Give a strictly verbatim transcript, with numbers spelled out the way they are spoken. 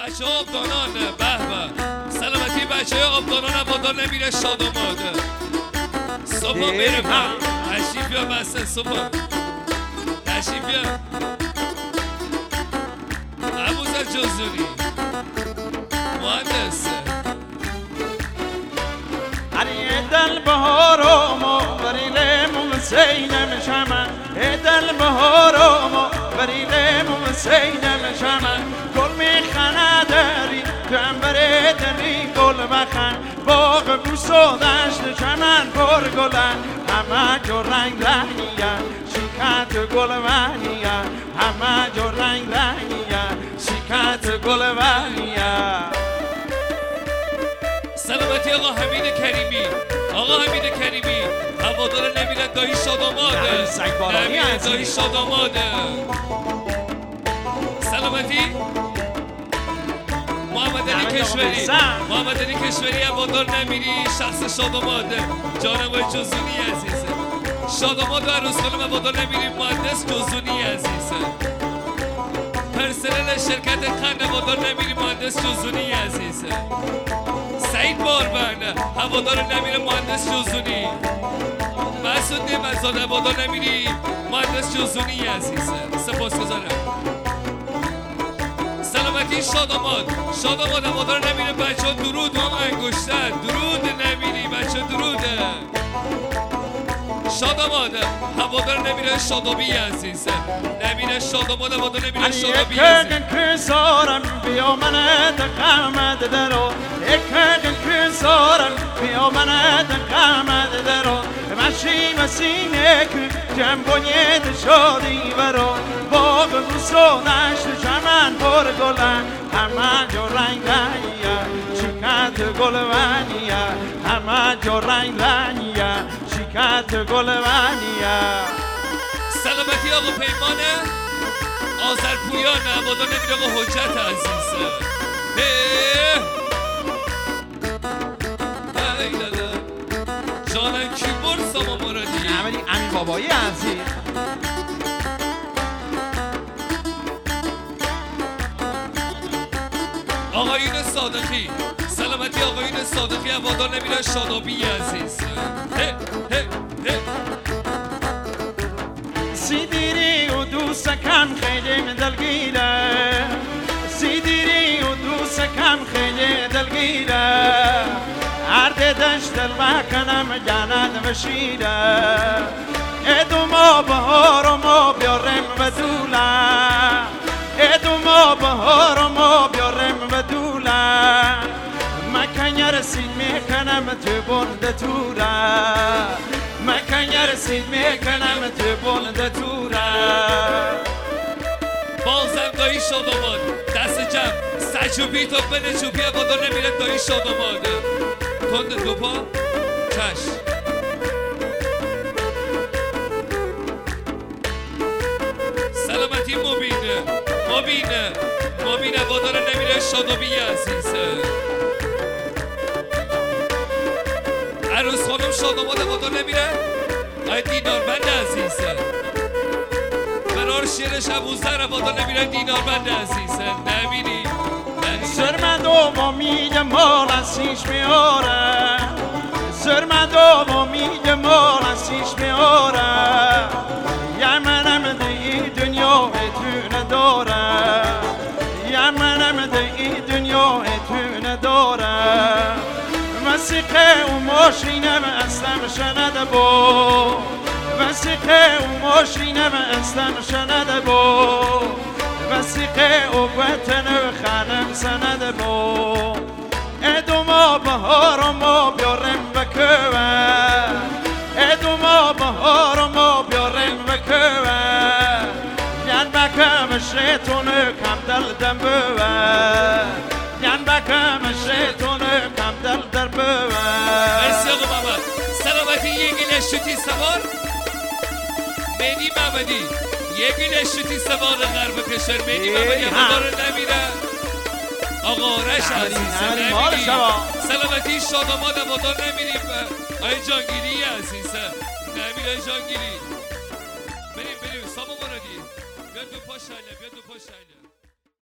بچه ها آبدانان به به سلامتی بچه ها آبدانان هوادار نمیره شاداماد صبح میره من تشریف بیا بسته صبح تشریف بیا ابوذر جزوری مهندس علی دل بهارم بریلم سینم شمن دل بهارم بریلم سینم شمن گل میخنه داری جنبر دلی گل بخن باغ بوس و دشت چمن پر گلن همه جو رنگ رنگیه شکت گل ونیه همه جو رنگ رنگیه شکت گل ونیه. سلامتی آقا حمید کریمی آقا حمید کریمی هوادار نمیره دایی شاداماده نمیره دایی شاداماده سلامتی محمد علی کشوری محمد علی کشوری هوادار نمیری شخص شاداماده جانم جزونی عزیزه شاداماد و عروس خانم هوادار نمیری مهندس جزونی عزیزه پرسنل شرکت قند هوادار نمیری مهندس جزونی عزیزه سعید باربرد هوادار نمیره مهندس جزونی مسعود نعمتزاده هوادار نمیری مهندس جزونی عزیزه سپاسگزارم سلامتی شاداماد شاداماد هوادار نمیره بچه ها درود هم انگشتر درود نمیری بچه ها دروده شاداماد هوادار نمیره شادابی عزیزه نمیره شاداماد هوادار نمیره شادابی عزیزه کسارم بیا من دقمت درو اکن کسارم بیا من دقمت درو مشی مسینه که جنبونیت شادی برو باغ بوسو دشت چمن پر گلن همه جو رنگ رنگیه شکت گل ونیه همه جو رنگ رنگیه شکت گل ونیه. سلامتی آقا پیمانه آذرپویان هوادار نمیره آقا حجت عزیزه جانن کی برد ساما مرادی عملی امین بابایی عزیز آقایون صادقی سلامتی آقایون صادقی هوادار نمیره شادابی عزیز سیدیری و دوست کم خیلی دلگیره سیدیری و دوست کم خیلی دلگیره عرد دشت دل بکنم جنت بشیره ادو ما بهار و ما بیارم و دوله ادو ما بهار و ما بیارم و دوله مکن رسید میکنم تو بند توره مکن رسید میکنم تو بند توره بازم دایی شاداماد دست جمع سجوبی تا بده چوبی هوادار نمیره دایی شاداماده تند دو پا چش سلامتی مبینه مبینه مبینه هوادار نمیره شادابی عزیزه عروس خانم شاداماد هوادار نمیره آی دیناربند عزیزه برار شیرش ابوذر هوادار نمیره دیناربند عزیزه نمیری سرمد و امید مال ازش میاره سرمد و امید مال ازش میاره یمنم دی دنیا اتونه داره یمنم دی دنیا اتونه داره وسیقه و ماشینم اصلا شنده با وسیقه و ماشینم اصلا شنده با وسیقه و وطن و خانم سند بو ادو ما بهار و ما بیارم بکوه ادو ما بهار و ما بیارم بکوه ین بکم شیطون کم دل دم بوه ین بکم شیطون کم دل در بوه. مرسی آقا محمد سلامتی یه گیل شوتی سوار مهدی محمدی یه گیل شوتی سوار غرب کشور مهدی محمدی هوادار نمیره آقا آرش عزیزه نمیری سلامتی شاداماد هوادار نمیریم آی جانگیری عزیزه نمیره جانگیری بریم بریم ساما مرادی بیا دو پا شایله بیا دو پا شایله